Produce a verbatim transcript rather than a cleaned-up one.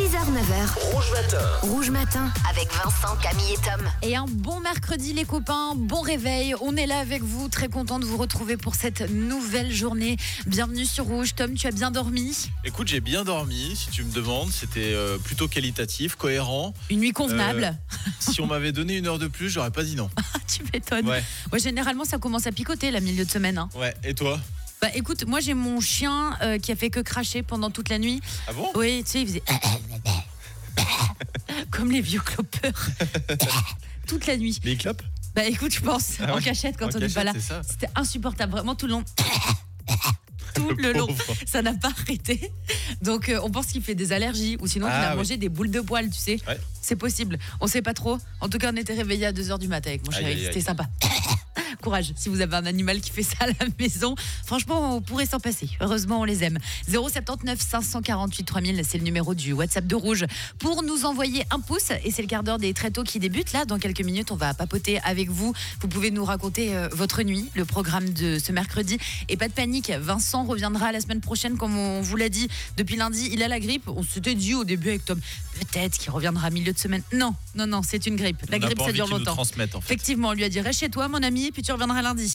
six heures neuf heures. Rouge Matin. Rouge Matin avec Vincent, Camille et Tom. Et un bon mercredi les copains, bon réveil. On est là avec vous, très content de vous retrouver pour cette nouvelle journée. Bienvenue sur Rouge. Tom, tu as bien dormi? Écoute, j'ai bien dormi, si tu me demandes. C'était euh, plutôt qualitatif, cohérent. Une nuit convenable. Euh, si on m'avait donné une heure de plus, j'aurais pas dit non. Tu m'étonnes. Ouais. Ouais, généralement, ça commence à picoter la milieu de semaine. Hein. Ouais, et toi? Bah écoute, moi j'ai mon chien euh, qui a fait que cracher pendant toute la nuit. Ah bon? Oui, tu sais, il faisait comme les vieux clopeurs toute la nuit. Mais il clope? Bah écoute, je pense, Ah en ouais. cachette quand En on n'est pas là. cachette, c'est ça. C'était insupportable, vraiment tout le long. Tout le long, pauvre. ça n'a pas arrêté. Donc euh, on pense qu'il fait des allergies ou sinon Ah, qu'il a oui. mangé des boules de poils, tu sais. Ouais. C'est possible, on sait pas trop. En tout cas, on était réveillés à deux heures du matin avec mon Aïe, chéri, aïe, aïe. c'était sympa. Courage, si vous avez un animal qui fait ça à la maison, franchement, on pourrait s'en passer. Heureusement, on les aime. zéro sept neuf cinq cent quarante-huit trois mille, c'est le numéro du WhatsApp de Rouge pour nous envoyer un pouce. Et c'est le quart d'heure des tréteaux qui débute. Là, dans quelques minutes, on va papoter avec vous. Vous pouvez nous raconter euh, votre nuit, le programme de ce mercredi. Et pas de panique, Vincent reviendra la semaine prochaine, comme on vous l'a dit. Depuis lundi, il a la grippe. On s'était dit au début avec Tom, peut-être qu'il reviendra milieu de semaine. Non, non, non, c'est une grippe. La On n'a grippe, pas ça envie dure qu'ils nous longtemps. transmettent, en fait. Effectivement, on lui a dit reste chez toi, mon ami, puis tu reviendras lundi.